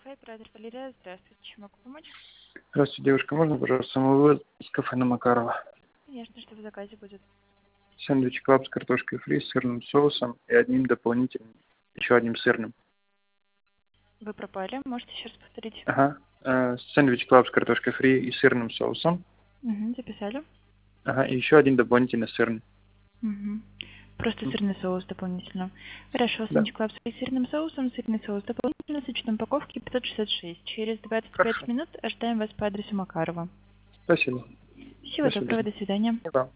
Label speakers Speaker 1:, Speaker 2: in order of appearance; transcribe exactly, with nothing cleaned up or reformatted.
Speaker 1: оператор Валерия. Здравствуйте, чем могу помочь?
Speaker 2: Здравствуйте, девушка. Можно, пожалуйста, самовывоз с кафе на Макарова?
Speaker 1: Конечно, что в заказе будет.
Speaker 2: Сэндвич клаб с картошкой фри, с сырным соусом и одним дополнительным, еще одним сырным.
Speaker 1: Вы пропали, можете еще раз повторить?
Speaker 2: Ага. Э, Сэндвич клаб с картошкой фри и сырным соусом.
Speaker 1: Угу, записали.
Speaker 2: Ага, и еще один дополнительно сырный.
Speaker 1: Угу. Просто
Speaker 2: М,
Speaker 1: сырный соус дополнительно. Хорошо,
Speaker 2: Да,
Speaker 1: сэндвич клаб с сырным соусом, сырный соус дополнительно, с учетом упаковки пятьсот шестьдесят шесть. Через двадцать пять
Speaker 2: хорошо.
Speaker 1: минут ожидаем вас по адресу Макарова.
Speaker 2: Спасибо.
Speaker 1: Всего
Speaker 2: До
Speaker 1: доброго,
Speaker 2: свидания.
Speaker 1: до свидания.
Speaker 2: И вам.